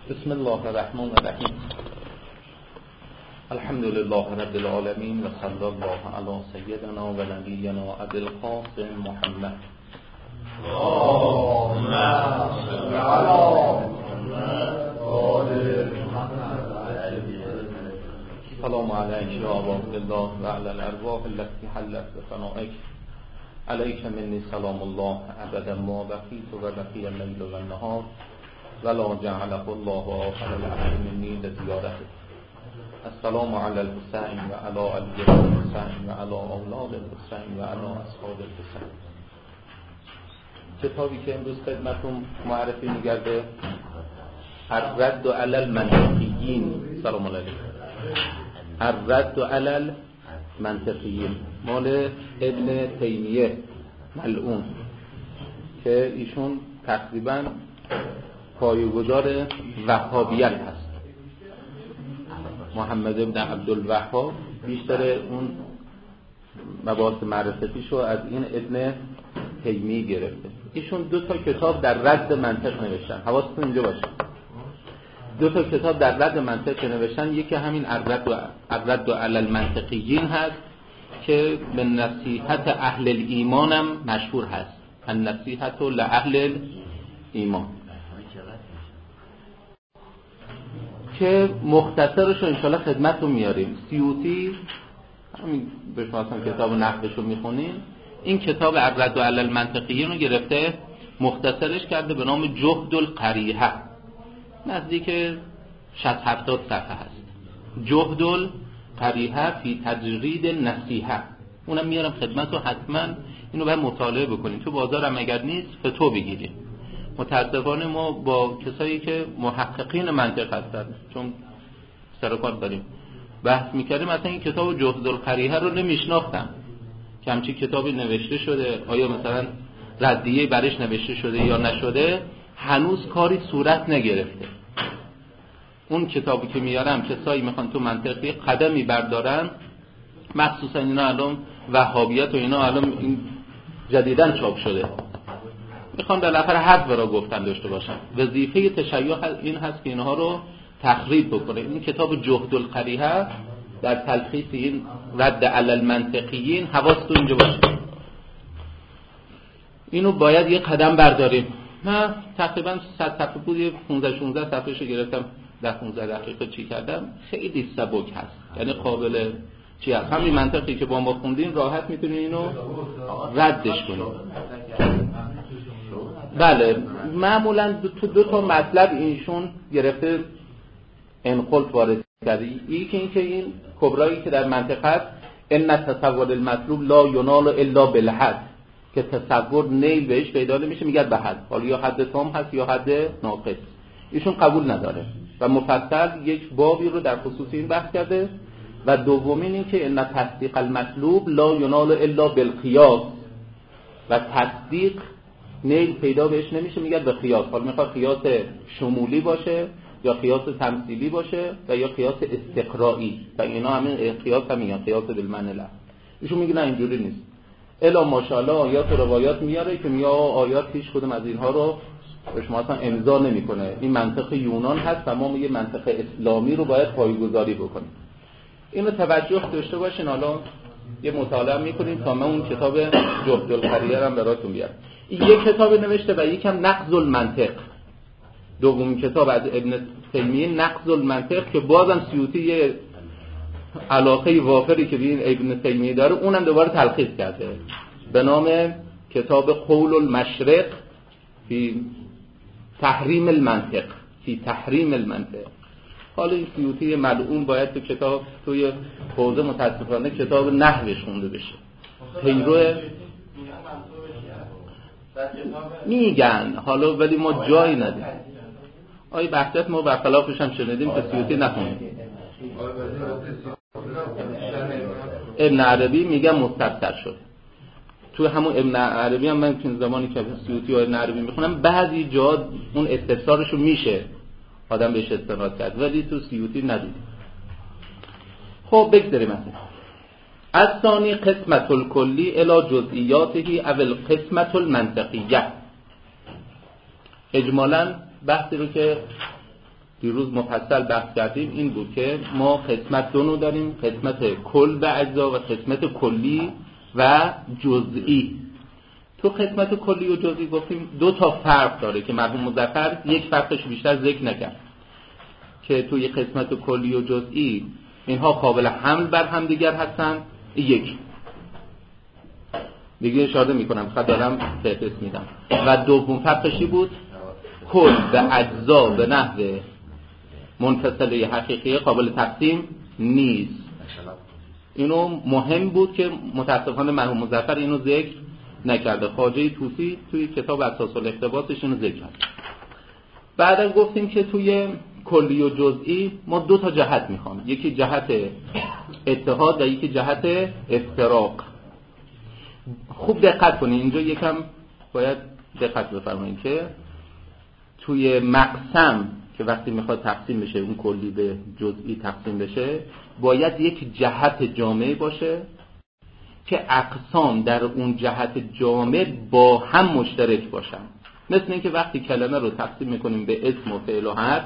بسم الله الرحمن الرحیم. الحمد لله رب العالمین و صلی الله علی سیدنا و نبینا ابی القاسم محمد. اللهم صل علی محمد. سلام علیک یا ابا عبدالله و علی الارواح التي حلت بفنائک. علیک منی سلام الله ابدا ما بقیت و بقی اللیل و النهار ولا جعله الله آخر العهد منی لزیارته. السلام علی الحسین و علی علی الحسین و علی اولاد الحسین و علی اصحاب الحسین. کتابی که امروز خدمتتون معرفی می‌گرده الرد علی المنطقیین. سلام علیکم. الرد علی المنطقیین مال ابن تیمیه ملعون که ایشون تقریباً پایه‌گذار وهابیت هست. محمد ابن عبدالوهاب بیشتر اون مباحث معرفتیشو از این ابن تیمیه گرفته. ایشون 2 تا کتاب در رد منطق نوشتن. حواستون اینجا باشه. 2 تا کتاب در رد منطق نوشتن. یکی همین الرد علی المنطقیین هست که به نصیحت اهل الایمان هم مشهور هست. النصیحت لاهل الایمان که مختصرش رو انشاءالله خدمتتون میاریم. سیوطی همین به شما اصلا کتاب نقدش رو میخونین. این کتاب الرد علی المنطقیین رو گرفته مختصرش کرده به نام جهد القریحه. نزدیک 60-70 صفحه هست. جهد القریحه فی تجرید نصیحه. اونم میارم خدمتتون. حتما اینو باید مطالعه بکنید. تو بازارم اگر نیست فتوا بگیرید. متاسفانه ما با کسایی که محققین منطق هستن چون سر و کار داریم بحث میکردیم، مثلا این کتاب جهد القریحه رو نمیشناختم که همچین کتابی نوشته شده. آیا مثلا ردیه برش نوشته شده یا نشده، هنوز کاری صورت نگرفته. اون کتابی که میارم کسایی میخوان تو منطقی قدمی بردارن، مخصوصا اینا الان وهابیت و اینا الان این جدیداً چاپ شده، میخوان بالاخره حرف را گفتن داشته باشن. وظیفه تشیع این هست که اینها رو تخریب بکنه. این کتاب جهد القریحه در تلخیص این رد علی المنطقیین حواستون اینجا باشه. اینو باید یه قدم برداریم. من تقریبا 100 صفحه بود، 15-16 صفحهشو گرفتم، 10-15 دقیقه چی کردم. خیلی سبک هست، یعنی قابل چی هست. همین منطقی که با ما خوندین راحت میتونین اینو ردش کنید. بله، معمولا 2 تا مطلب اینشون گرفته انقلت وارد کرده. یکی این که این کبرایی که در منطقه هست، ان تصور المطلوب لا ینال الا بالحد، که تصور نیل بهش پیدا نمیشه میگه به حد، حالا یا حد تام هست یا حد ناقص. ایشون قبول نداره و مفصل یک بابی رو در خصوص این بحث کرده. و دومین این که ان تصدیق المطلوب لا ینال الا بالقیاس، و تصدیق نیل پیدا بهش نمیشه میگه به قیاس. حالا میخواد قیاس شمولی باشه یا قیاس تمثیلی باشه و یا قیاس استقرایی، و اینا همین قیاس هم میگن قیاس بالمعنی لا. ایشون میگه نه اینجوری نیست. الا ماشاءالله آیات و روایات میاره که میگه آیات هیچ کدوم از اینها رو به شما اصلا امضا نمیکنه. این منطق یونان هست و ما یه منطق اسلامی رو باید پایه‌گذاری بکنیم. اینو توجه داشته باشین. حالا یه مطالعه میکنیم تا من اون کتاب جهد القریحه رو براتون بیارم. این یک کتاب نوشته و یکم نقض المنطق. دومین کتاب از ابن تیمیه نقض المنطق که بازم سیوطی یه علاقه وافری که به این ابن تیمیه داره اونم دوباره تلخیص کرده به نام کتاب قول المشرق فی تحریم المنطق. فی تحریم المنطق. حالا این سیوطی ملعون باید تو کتاب توی حوزه متاسفانه کتاب نحوش خونده بشه. پیرو میگن حالا، ولی ما جایی ندیم. آیه بحثت ما برخلافش هم شنیدیم که سیوطی نخونیم. ابن عربی میگه مستبصر شد. تو همون ابن عربی هم من چند زمانی که سیوطی و ابن عربی میخونم بعضی جا اون استفسارشو میشه آدم بهش استناد کرد، ولی تو سیوطی ندید. خب بگذاریم از ثانی قسمت الکلی الی جزئیاته او القسمت المنطقیه. اجمالاً بحثی رو که دیروز مفصل بحث کردیم این بود که ما قسمت دو نوع داریم، قسمت کل به اجزا و قسمت کلی و جزئی. تو قسمت کلی و جزئی گفتیم دو تا فرق داره که مرحوم مظفر یک فرقش بیشتر ذکر نکرد که توی قسمت کلی و جزئی اینها قابل حمل بر هم دیگر هستن. یک دیگه اشاره میکنم فقط دارم فهرست میدم. و دوم فرقشی بود کل به اجزا به نحو منفصله حقیقی قابل تقسیم نیست. اینو مهم بود که متاسفانه مرحوم مظفر اینو ذکر نکرده. خواجه طوسی توی کتاب اساس الاقتباسش اینو ذکر کرد. بعدا گفتیم که توی کلی و جزئی ما دو تا جهت میخوام، یکی جهت اتحاد و یکی جهت افتراق. خوب دقت کنید اینجا یکم باید دقت بفرمایید که توی مقسم که وقتی میخواد تقسیم بشه اون کلی به جزئی تقسیم بشه باید یک جهت جامع باشه که اقسام در اون جهت جامع با هم مشترک باشن. مثل اینکه وقتی کلمه رو تقسیم میکنیم به اسم و فعل و حرف،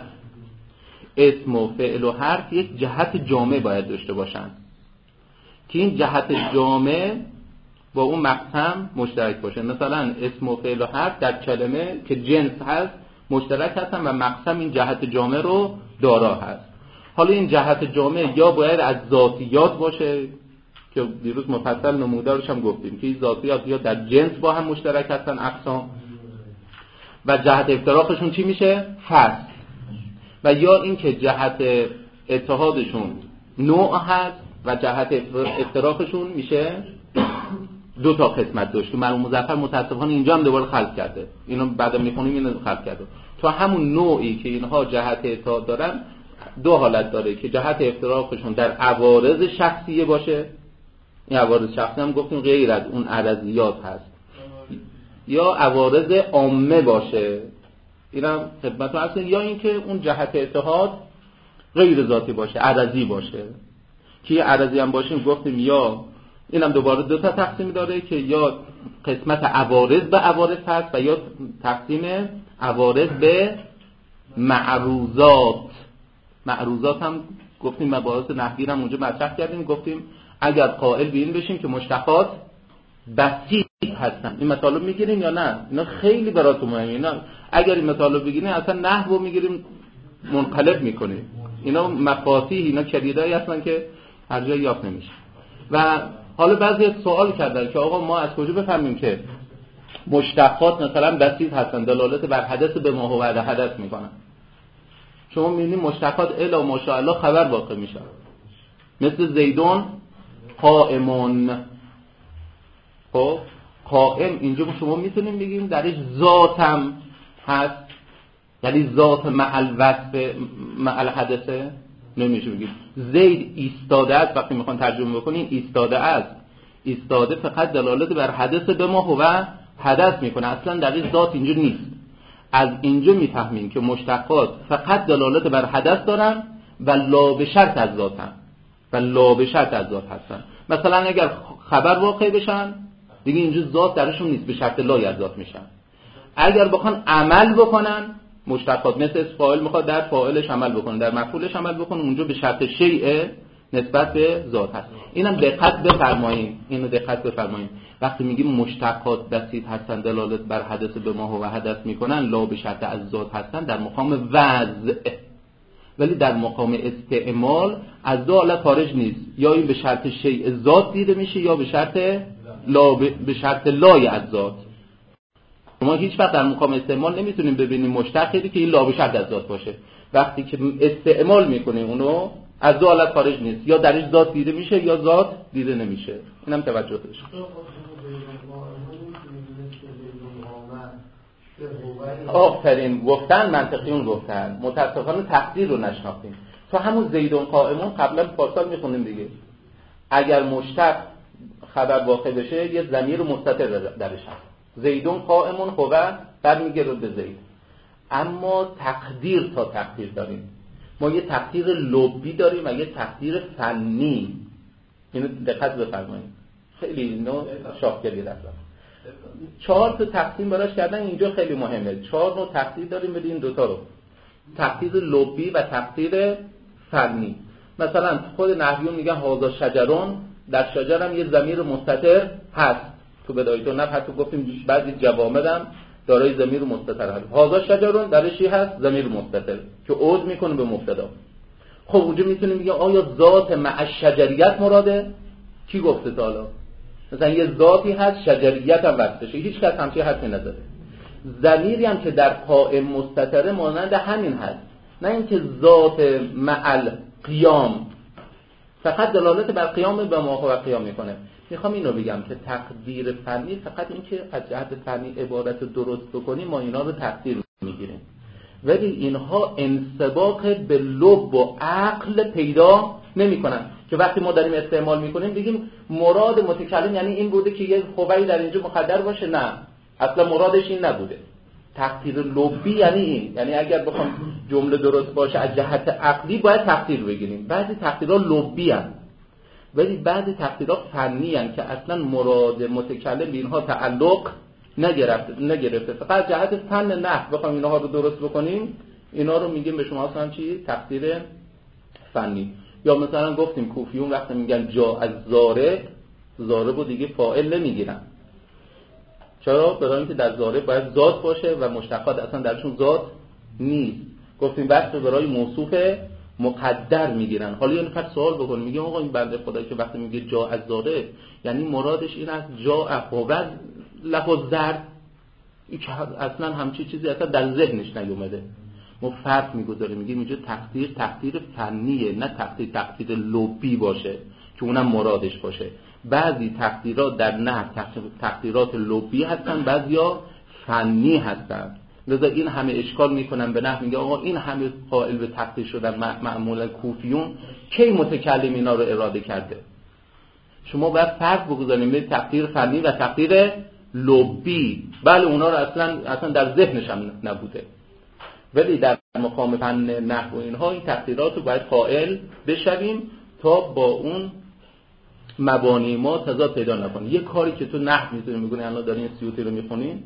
اسم و فعل و حرف یک جهت جامع باید داشته باشن که این جهت جامع با اون مقسم مشترک باشه. مثلا اسم و فعل و حرف در کلمه که جنس هست مشترک هستن و مقسم این جهت جامع رو دارا هست. حالا این جهت جامع یا باید از ذاتیات باشه که دیروز مفصل نمودارش هم گفتیم که این ذاتیات یا در جنس با هم مشترک هستن اقسام و جهت افتراقشون چی میشه؟ فصل. و یا اینکه جهت اتحادشون نوع هست و جهت افتراقشون میشه دو تا قسمت داشت. مرحوم مظفر متاسفانه اینجا هم دوباره خلق کرده، اینو بعدا میخونیم اینو خلق کرده. تو همون نوعی که اینها جهت اتحاد دارن دو حالت داره که جهت افتراقشون در عوارض شخصیه باشه، این عوارض شخصی هم گفتیم غیر از اون عرضیات هست، یا عوارض عامه باشه، اینم خدمتتون هست، یا اینکه اون جهت اتحاد غیر ذاتی باشه، عرضی باشه. که عرضی هم باشه گفتیم یا اینم دوباره دو تا تقسیم داره که یا قسمت عوارض به عوارض هست و یا تقسیم عوارض به معروضات. معروضات هم گفتیم مباحث نحوی هم اونجا مطرح کردیم، گفتیم اگر قائل به این بشیم که مشتقات بسیط هستن. این مطالب میگیریم یا نه؟ اینا خیلی براتون مهمه. اینا اگر این مطالب بگیریم اصلا نحو میگیریم منقلب میکنیم. اینا مفاتیح، اینا کلیدایی هستن که هر جایی یافت نمیشه. و حالا بعضی سوال کردن که آقا ما از کجا بفهمیم که مشتقات مثلا بسیط هستن، دلالت بر حدث به ما هو حدث میکنن. شما میبینید مشتقات الا و ماشاءالله خبر واقع میشن، مثل زیدون قائمون. خب قائم اینجا شما میتونیم بگیم درش ذاتم هست، یعنی ذات محل وصف محل حدثه. نمیشه بگیم زید ایستاده است. وقتی میخوان ترجمه بکنین ایستاده است، ایستاده فقط دلالت بر حدث به ما هو حدث میکنه، اصلا درش ذات اینجا نیست. از اینجا میفهمیم که مشتقات فقط دلالت بر حدث دارن و لا به شرط از ذاتن و لا به شرط از ذات هستن. مثلا اگر خبر واقع بشن دیگه اینجا ذات درشون نیست، به شرط لا از ذات میشن. اگر بخوان عمل بکنن مشتقات مثل فاعل میخواد در فاعلش عمل بکنه، در مفعولش عمل بکنه، اونجا به شرط شیء نسبت به ذات هست. اینم دقت بفرمایید، اینو دقت بفرمایید. وقتی میگیم مشتقات بسیط هستن دلالت بر حدث به ما هو حدث میکنن، لا به شرط از ذات هستن در مقام وضع، ولی در مقام استعمال از دو حالت خارج نیست، یا این به شرط شیء ذات دیده میشه یا به شرط لا به شرط لای از ذات. ما هیچ وقت در مقام استعمال نمیتونیم ببینیم مشتقی که این لا به شرط از ذات باشه. وقتی که استعمال میکنیم اونو از دو حالت خارج نیست، یا درش ذات دیده میشه یا ذات دیده نمیشه. اینم توجه بشه. آفرین، گفتن منطقیون گفتن، متاسفانه تقدیر رو نشناختیم. تو همون زیدون قائمون قبلا پارسال میخونیم دیگه، اگر مشتق خبر واقع بشه یه ضمیر مستتر درش هست، زیدون قائمون هو برمیگرده به زید. اما تقدیر تا تقدیر داریم، ما یه تقدیر لبی داریم و یه تقدیر فنی. اینو دقت بفرمایید، خیلی اینو شاخگلی رفتن. 4 تا تقسیم براش کردن، اینجا خیلی مهمه. 4 نوع تقدیر داریم، بدین دوتا رو تقدیر لبی و تقدیر فنی. مثلا خود نحویون میگن هذا شجرون، در شجر هم یه ضمیر مستتر هست تو بدایت و حتی گفتیم بعضی جوامع هم دارای ضمیر مستتر هست. هذا شجرون درش هست ضمیر مستتر که عود میکنه به مبتدا. خب اونجا میتونیم بگیم آیا ذات مع شجریت مراده؟ کی گفته تا حالا؟ مثلا یه ذاتی هست شجریت هم وصفشه، هیچ کس همچین حرفی نزده. ضمیری هم که در قائم مستتره مانند همین هست، نه اینکه ذات مع قیام فقط دلالت بر قیام به ما و قیام میکنه. میخوام اینو بگم که تقدیر فنی فقط اینکه از جهت فنی عبارت درست بکنیم ما اینا رو تقدیر میگیریم، ولی اینها انسباق به لب و عقل پیدا نمیکنن که وقتی ما داریم استعمال میکنیم بگیم مراد متکلم یعنی این بوده که یه خوبی در اینجا مقدر باشه. نه، اصلا مرادش این نبوده. تقدیر لبی یعنی این، یعنی اگر بخوام جمله درست باشه از جهت عقلی باید تقدیر بگیریم. بعضی تقدیرها لبی هستند ولی بعضی تقدیرها فنی هستند که اصلا مراد متکلم به اینها تعلق نگرفته. فقط جهت فن نحو بخوام اینها رو درست بکنیم اینا رو میگیم به شما اصلا چی؟ تقدیر فنی. یا مثلا گفتیم کوفیون وقتی میگن جا از ضارب و دیگه فاعل نمیگیرن. چرا؟ برای اینکه در ضارب باید ذات باشه و مشتقات اصلا درشون ذات نیست. گفتیم وقتی برای موصوف مقدر میگیرن. حالا یه نفر سوال بکنه میگه آقا این بنده خدایی که وقتی میگه جا از ضارب یعنی مرادش این است جا احوز لفظ زرد، این که اصلا همچی چیزی اصلا در ذهنش نیومده. ما فرق میگذاریم میگیم اینجا تقدیر فنیه، نه تقدیر لبی باشه که اونم مرادش باشه. بعضی تقدیرات در نحو تقدیرات لبی هستن، بعضیا فنی هستن. لذا این همه اشکال میکنن به نحو، میگه آقا این همه قائل به تقدیر شدن معمولا کوفیون کی متکلم اینا رو اراده کرده؟ شما باید فرق بگذاریم بین تقدیر فنی و تقدیر لبی. بله اونا رو اصلا در ذهنش هم نبوده، ولی در مقام فن نحو و اینها این تقدیرات رو باید قائل بشویم تا با اون مبانی ما تضاد پیدا نکنه. یه کاری که تو نحو میتونی میگونی الان دارین سیوطی رو میخونین،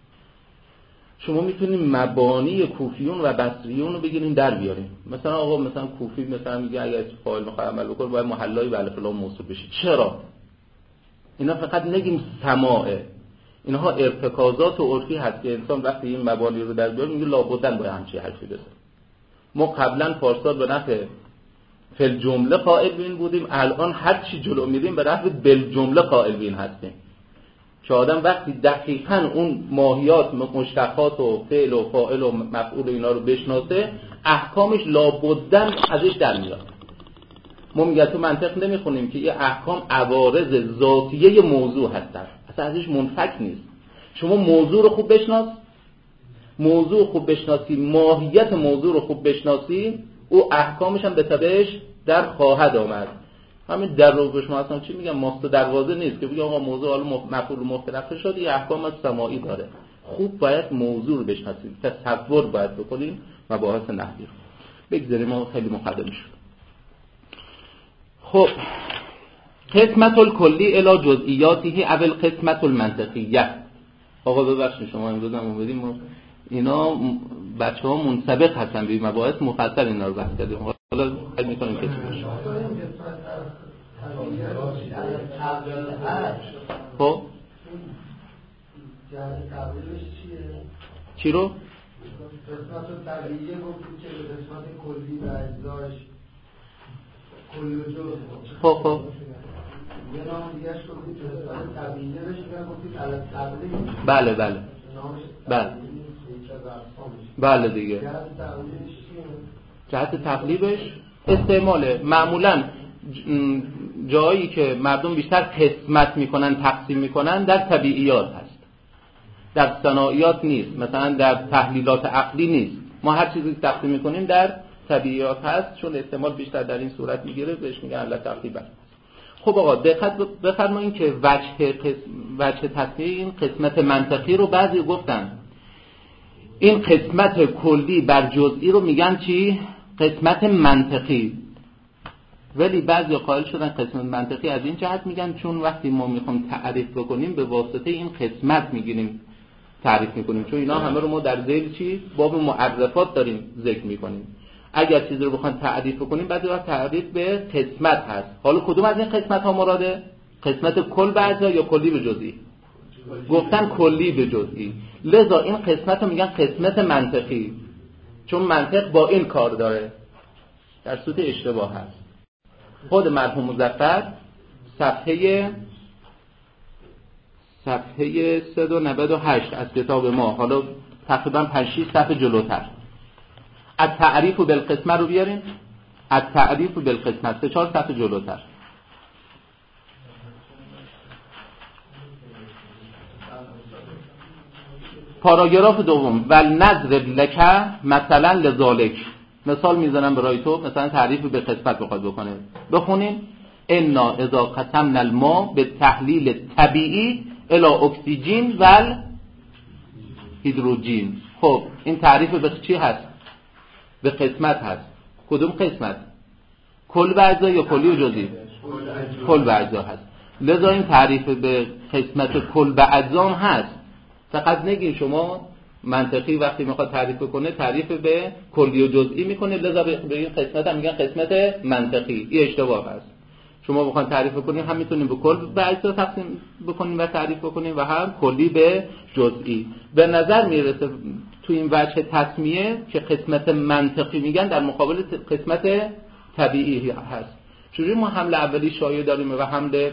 شما میتونین مبانی کوفیون و بصریون رو بگیرین در بیارین. مثلا آقا مثلا کوفی مثلا میگه اگر فاعل میخواد عمل بکنه باید محلای به الف لام موصول بشه. چرا؟ اینا فقط نگیم سماعه، اینها ارتکازات و عرفی هست که انسان وقتی این مبانی رو در بیاره میگه لابدن باید همچین حرفی بزنه. ما قبلا پارسال به نحو فل جمله قائل بین بودیم، الان هر چی جلو میریم به نحو بل جمله قائل بین هستیم که آدم وقتی دقیقاً اون ماهیات مشتقات و فعل و فاعل و مفعول و اینا رو بشناسه احکامش لابدن ازش در میاد. ما میگه تو منطق نمیخونیم که یه احکام عوارض ذاتیه موضوع هستن، اصلا ازش منفک نیست. شما موضوع رو خوب بشناس، موضوع خوب بشناسی، ماهیت موضوع رو خوب بشناسی، او احکامش هم به تبعش در خواهد آمد. همین در رو به شما اصلا چی میگم ماست دروازه نیست که بگم آقا موضوع حالا مفعول مختلف شد، یه احکام از سماعی داره. خوب باید موضوع رو بشناسیم، تصور باید بکنیم مباحث نحوی رو. بگذاریم ما خیلی مقدم شد. خب قسمت الکلی الی جزئیاته اول قسمت المنطقیه. آقا ببخشید شما امروز هم اومدیم اینا بچه‌ها منسبق هستن به مباحث مفصل اینا رو بحث کردیم. حالا خیلی می‌کنیم که چی باشه. خب چی رو؟ قسمت طبیعیه گفتیم که قسمت کلی و اجزاش کلی و جزء. خب یه نام دیگه‌اش گفتیم که قسمت طبیعیه بهش میگن گفتیم علت تبلیغ. بله بله دیگه جهت تقلیبش استعماله. معمولا جایی که مردم بیشتر قسمت میکنن تقسیم میکنن در طبیعیات هست، در صناعیات نیست، مثلا در تحلیلات عقلی نیست. ما هر چیزی تقسیم میکنیم در طبیعیات هست، چون استعمال بیشتر در این صورت میگیره بهش میگن علت تقلیب. خب آقا دقت بفرمایید که وجه تصحیح این قسمت منطقی رو بعضی گفتن این قسمت کلی بر جزئی رو میگن چی؟ قسمت منطقی. ولی بعضی قائل شدن قسمت منطقی از این جهت میگن چون وقتی ما میخوام تعریف بکنیم به واسطه این قسمت میگیریم تعریف میکنیم، چون اینا همه رو ما در ذیل چی باب معرفات داریم ذکر میکنیم. اگر چیزی رو بخوایم تعریف بکنیم بعد وقت تعریف به قسمت هست. حالا کدوم از این قسمت ها مراده؟ قسمت کل به اجزا یا کلی به جزئی؟ گفتن کلی به جزئی. لذا این قسمت رو میگن قسمت منطقی، چون منطق با این کار داره. در صورت اشتباه هست. خود مرحوم مظفر صفحه 398 از کتاب ما، حالا تقریبا 5-6 صفحه جلوتر، التعریف بالقسمه رو بیارین. التعریف بالقسمه 3-4 صفحه جلوتر. پاراگراف دوم، ولنضرب لک مثلا لذالک. مثال میزنم برای تو، مثلا تعریف به قسمت بخواد بکنه، بخونین انا اذا قسمنا الماء به تحلیل طبیعی الی اکسیژن و هیدروژن. خب این تعریف به چی هست؟ به قسمت هست. کدوم قسمت؟ کل به اجزا یا کلی و جزئی؟ کل به اجزا هست. لذا این تعریف به قسمت کل به اجزا هست. فقط نگین شما منطقی وقتی میخواد تعریف کنه تعریف به کلی و جزئی میکنه، لذا به این قسمت هم میگن قسمت منطقی. این اشتباه هست. شما بخواید تعریف کنین هم میتونین به کل به اجزا تقسیم بکنین و تعریف بکنین و هم کلی به جزئی. به نظر میرسه تو این وجه تسمیه که قسمت منطقی میگن در مقابل قسمت طبیعی هست. چجوری ما حمل اولی شایع داریم و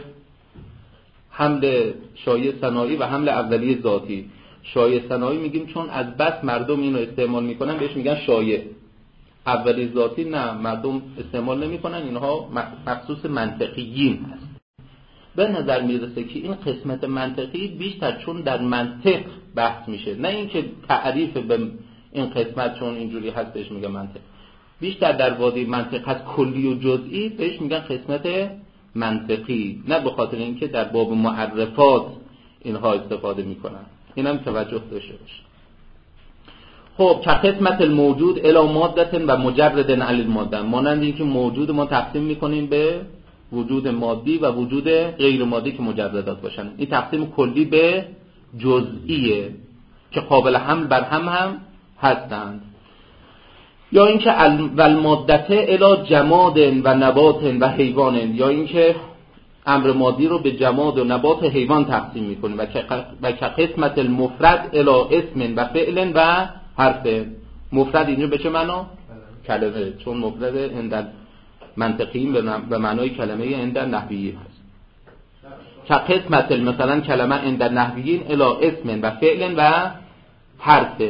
حمل شایع ثنایی و حمل اولی ذاتی. شایع ثنایی میگیم چون از بس مردم اینو استعمال میکنن بهش میگن شایع. اولی ذاتی نه، مردم استعمال نمیکنن، اینها مخصوص منطقیین هست. به نظر میرسه که این قسمت منطقی بیشتر چون در منطق بحث میشه، نه اینکه تعریف به این قسمت چون اینجوری هست بهش میگن منطق. بیشتر در وادی منطق هست کلی و جزئی بهش میگن قسمت منطقی، نه به خاطر اینکه در باب معرفات اینها استفاده میکنن. اینم توجه داشته باشه. خب که قسمت الموجود الی ماده و مجرد عن الماده، مانند اینکه موجود ما تقسیم میکنیم به وجود مادی و وجود غیر مادی که مجردات باشن. این تقسیم کلی به جزئیه که قابل حمل بر هم هستند. یا اینکه والمادته الی جماد و نبات و حیوان، یا اینکه امر مادی رو به جماد و نبات و حیوان تقسیم میکنیم. و که قسمت المفرد الی اسم و فعل و حرف. مفرد اینجا به چه معنا؟ کلمه، چون مفرد عند منطقیین به معنای کلمه عند نحویین هست. که قسمت مثلا کلمه عند نحویین الی اسم و فعل و حرف.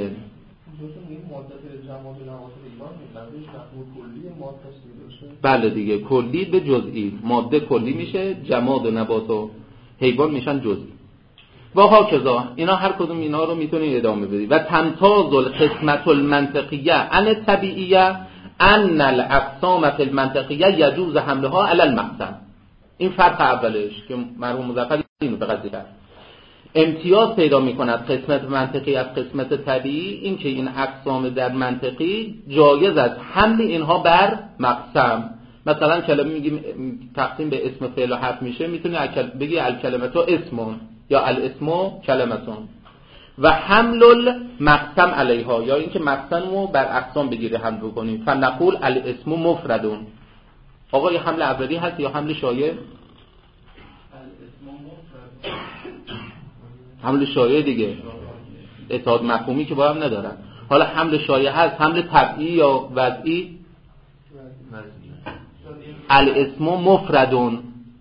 بله دیگه، کلی به جزئی. ماده کلی میشه، جماد و نبات و حیوان میشن جزئی. و هاکذا اینا هر کدوم اینا رو میتونید ادامه بدید. و تمتاز القسمت المنطقیه عن الطبیعیه ان الاقسام فی المنطقیه یجوز حملها علی المقسم. این فرق اولش که مرحوم مظفر اینو فقط ذکر. امتیاز پیدا میکند قسمت منطقی از قسمت طبیعی این که این اقسام در منطقی جایز است حمل اینها بر مقسم. مثلا کلمه میگیم تقسیم به اسم فعل و حرف میشه، میتونی بگی الکلمه اسمون یا الاسم کلمتون. و حمل المقسم علیها، یا اینکه مقسم رو بر اقسام بگیری حمل بکنیم. فنقول الاسم مفردون. آقا یه حمل اولی هست یا حمل شایع؟ حمل شایع دیگه، اتحاد مفهومی که با هم ندارن. حالا حمل شایع هست، حمل طبیعی یا وضعی؟ الاسم مفردون.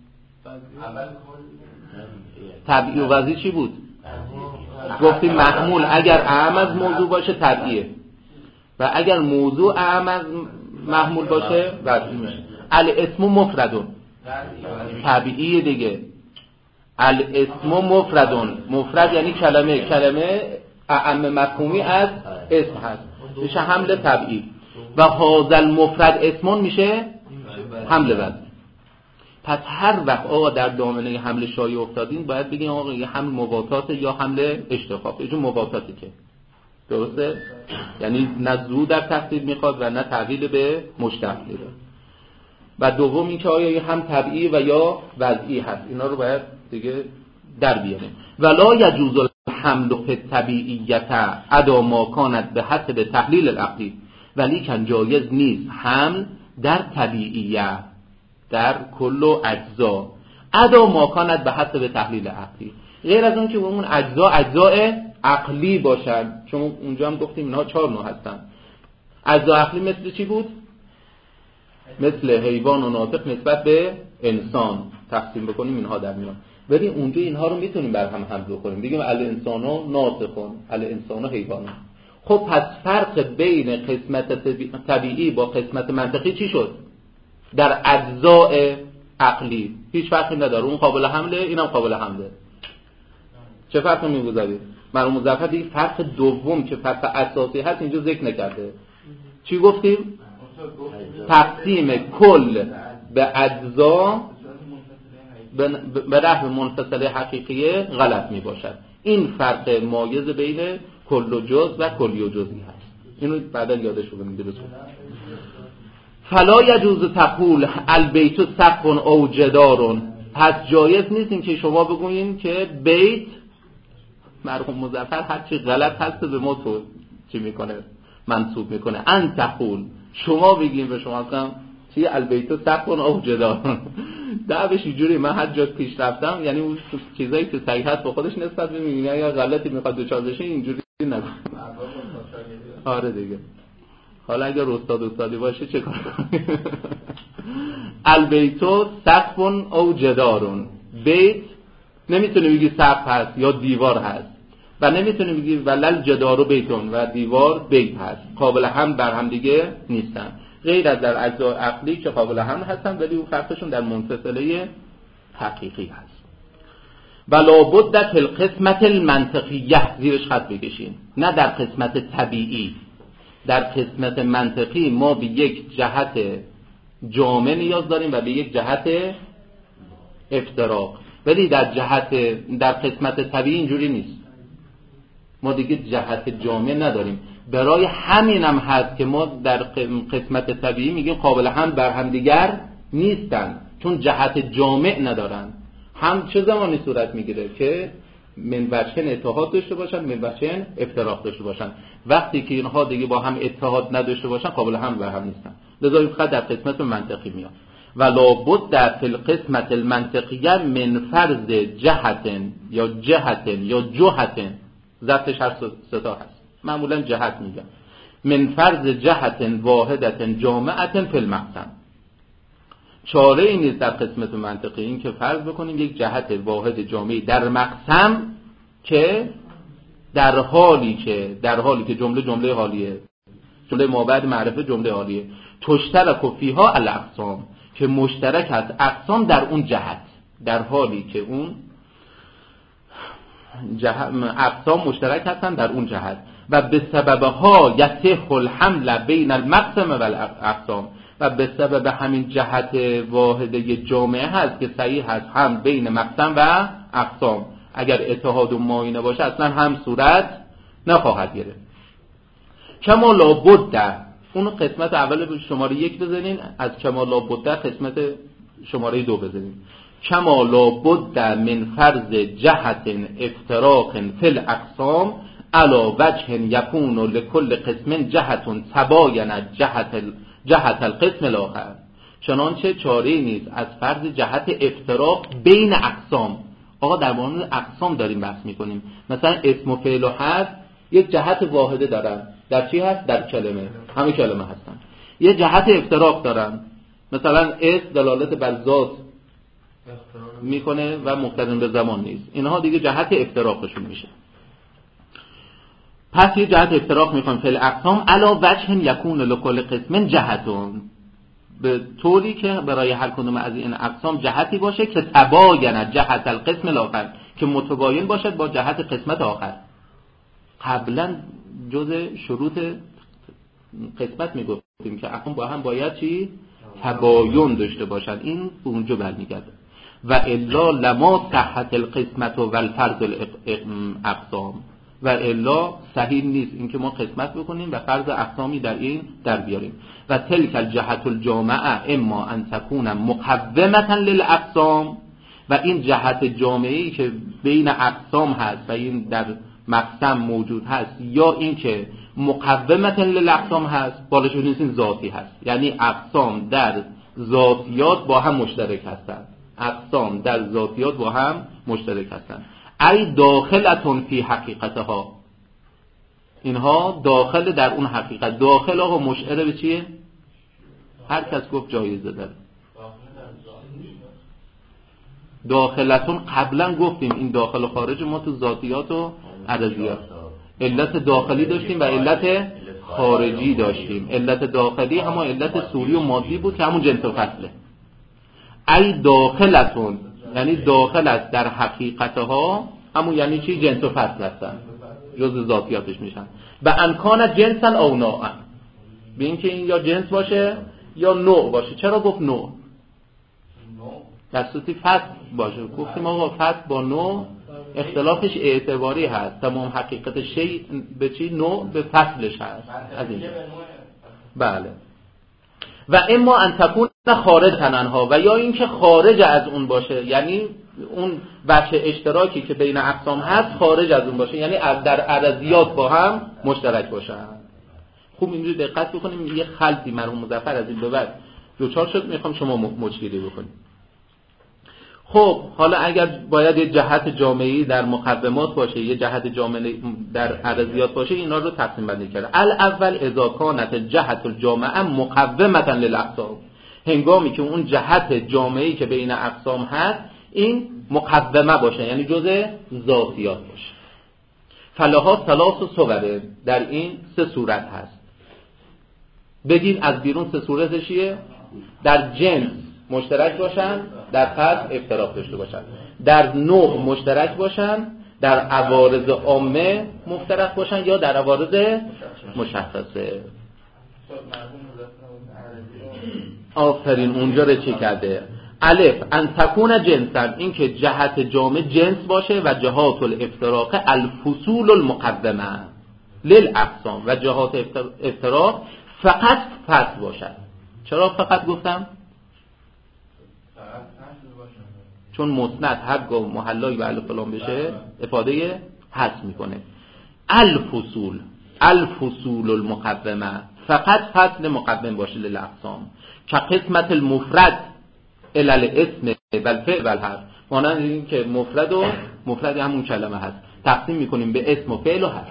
طبیعی و وضعی چی بود؟ گفتیم محمول اگر اعم از موضوع باشه طبیعیه و اگر موضوع اعم از محمول باشه وضعی میشه. الاسم مفردون طبیعیه دیگه. الاسم مفردون، مفرد یعنی کلمه اعم مفهومی از اسم هست، میشه حمل طبیعی. و هذا المفرد اسمون میشه حمل وضعی. پس هر وقت آقا در دامنه حمل شایع افتادین باید بگین آقا یه حمل مباتات یا حمل اشتقاق. یه مباتاتی که درسته، یعنی نه زو در تفسیر میخواد و نه تحویل به مشتق میره. و دوم این که آیا هم طبیعی و یا وضعی هست. اینا رو باید دیگه در بیاریم. ولا یجوز والحمل فی الطبیعیت ادا ما کانت به حسب تحلیل العقلی، ولی کن جایز نیست حمل در طبیعیت در کل و اجزا ادا ما کانت به حسب تحلیل عقلی، غیر از اون که اون اجزاء عقلی باشن، چون اونجا هم گفتیم اینها 4 نوع هستن. اجزاء عقلی مثل چی بود؟ مثل حیوان و ناطق نسبت به انسان تقسیم بکنیم اینها در میان، ولی اونجا اینها رو میتونیم بر هم حمل کنیم، بگیم الانسان ناطقون الانسان حیوان. خب پس فرق بین قسمت طبیعی با قسمت منطقی چی شد؟ در اجزاء عقلی هیچ فرقی نداره، اون قابل حمله اینم قابل حمله. چه فرقی میگذارید؟ مرحوم مظفر دیگه فرق دوم که فرق اساسی هست اینجا ذکر نکرده. چی گفتیم؟ تقسیم کل به اجزا به نحو منفصل حقیقیه غلط می باشد. این فرق مایز بین کل و جز و کلی و جزئی هست. اینو بعدا یادش رو بگیم درست. فلا یجوز تقول البیت سقف او جدار، پس جایز نیست این که شما بگوییم که بیت، مرحوم مظفر هر چی غلط هست به ما تو چی میکنه منسوب میکنه، ان تقول شما بگیم به شما اصلا چی البیت سقف او جدار. دعوش اینجوری من هر جا پیش رفتم، یعنی اون چیزایی که صحیح هست با خودش نسبت ببینید، اگر غلطی میخواد دوچار بشه اینجوری نکن. آره دیگه، حالا اگر استادی باشه چه کار کنی؟ البیت سقف او جدار، بیت نمیتونه بگی سقف هست یا دیوار هست، و نمیتونه بگی ولل جدار و بیتون و دیوار بیت هست، قابل هم بر هم دیگه نیستن، غیر از در اجزاء عقلی که قابل هم هستن ولی اون فرقشون در منفصله حقیقی هست. ولا بد فی القسمت المنطقیه، زیرش خط بکشین، نه در قسمت طبیعی، در قسمت منطقی ما به یک جهت جامع نیاز داریم و به یک جهت افتراق، ولی در قسمت طبیعی اینجوری نیست، ما دیگه جهت جامع نداریم. برای همین هم هست که ما در قسمت طبیعی میگیم قابل هم بر هم دیگر نیستن، چون جهت جامع ندارن. هم چه زمانی صورت میگیره که من وجهن اتحاد داشته باشن، من وجهن افتراق داشته باشن. وقتی که اینها دیگه با هم اتحاد نداشته باشن قابل هم بر هم نیستن، لذا فقط در قسمت منطقی میاد. ولا بد فی القسمت المنطقیه من فرض جهت یا جهت، ضبطش هر ستا هست، معمولا جهت میگن، من فرض جهت واحدت جامعت فی المقسم. چاره ای نیست در قسمت منطقی این که فرض بکنیم یک جهت واحد جامعی در مقسم که در حالی که جمله حالیه، جمله مابعد معرفه جمله حالیه، تشترک فیها الاقسام، که مشترک هست اقسام در اون جهت، در حالی که اون اقسام مشترک هستن در اون جهت، و به سببها یصح الحمل بین المقسم و الاقسام، و به سبب همین جهت واحده جامعه هست که صحیح هست هم بین مقسم و اقسام. اگر اتحاد و معاینه باشه اصلا هم صورت نخواهد گرفت. کما لابد، اون قسمت اول به شماره 1 بزنین، از کما لابد قسمت شماره 2 بزنین. کما لابد من فرض جهت افتراق فی الاقسام علی وجه یکون لكل قسم جهت تباین جهت القسم الاخر، چنانچه چاره‌ای نیست از فرض جهت افتراق بین اقسام. آقا در مورد اقسام داریم بحث میکنیم، مثلا اسم و فعل و حرف یک جهت واحده دارن، در چی هست؟ در کلمه، همه کلمه هستن. یه جهت افتراق دارن، مثلا اسم دلالت بر ذات میکنه و مقترن به زمان نیست، اینها دیگه جهت افتراقشون میشه. پس یه جهت افتراق میکنم فی الاقسام علی وجه یکون لكل قسم جهتون، به طوری که برای هر کدوم از این اقسام جهتی باشه که تباین جهت القسم الاخر، که متباین باشد با جهت قسمت آخر. قبلا جز شروط قسمت میگفتیم که اقسام با هم باید چی؟ تباین داشته باشن، این اونجا برمیگرده. و الا لما صحت القسمت و الفرض الاقسام، و الا صحیح نیست اینکه ما قسمت بکنیم و فرض اقسامی در این در بیاریم. و تلک الجهت الجامعه اما ان تكون مقومه للاقسام، و این جهت جامعه‌ای که بین اقسام هست و این در مقسم موجود هست یا اینکه مقومة للاقسام هست، بالش بنویسین ذاتی هست. یعنی اقسام در ذاتیات با هم مشترک هستند. اقسام در ذاتیات با هم مشترک هستند. ای داخلتون فی حقیقتها، اینها داخل در اون حقیقت. داخل آقا مشعره به چیه؟ هر کس گفت جایزه داره. داخلتون قبلا گفتیم این داخل و خارج ما تو ذاتیات و عددیات علت داخلی داشتیم و علت خارجی داشتیم. علت داخلی همون علت سوری و مادی بود که همون جنس و فصله. ای داخلتون یعنی داخل است در حقیقتها، همون یعنی چی؟ جنس و فصل هستن، جز ذاتیاتش میشن. و انکان جنسن او نوعن، به این که این یا جنس باشه یا نوع باشه. چرا گفت نوع؟ در صورتی فصل باشه. گفتیم آقا فصل با نوع اختلافش اعتباری هست. تمام حقیقت شیء به چی؟ نوع به فصلش هست. از اینجا بله. و اما ان تکون خارج تنها، و یا اینکه خارج از اون باشه، یعنی اون وجه اشتراکی که بین اقسام هست خارج از اون باشه، یعنی در عددیات با هم مشترک باشن. خوب اینجوری دقت بکنیم. یه خلطی مرحوم مظفر از این به بعد دوچار شد، میخوام شما مشکلی بکنید. خب حالا اگر باید یه جهت جامعی در مقومات باشه، یه جهت جامعی در عددیات باشه، اینا رو تقسیم بندی کرده. الاول اذا کانت جهت الجامعه مقومه للاقسام، هنگامی که اون جهت جامعی که بین اقسام هست این مقومه باشه، یعنی جزء ذاتیات باشه. فلها ثلاث صور، در این سه صورت هست. بگید از بیرون سه صورت چیه؟ در جنس مشترک باشن، در فصل افتراق داشته باشن، در نوع مشترک باشن، در عوارض عامه مفترق باشن، یا در عوارض مشخصه. آفرین، اونجا رو چی کرده؟ الف ان تکون جنسا، این که جهت جامع جنس باشه، و جهات الافتراق الفصول المقومه للاقسام، و جهات افتراق فقط فصل باشد. چرا فقط گفتم؟ چون مسند هرگاه محلای به الف لام بشه افاده حذف میکنه. الفصول المقومه، فقط فصل مقوم باشه للاقسام. که قسمت المفرد الی الاسم والفعل والحرف، مانند این که مفرد همون کلمه هست، تقسیم میکنیم به اسم و فعل و حرف.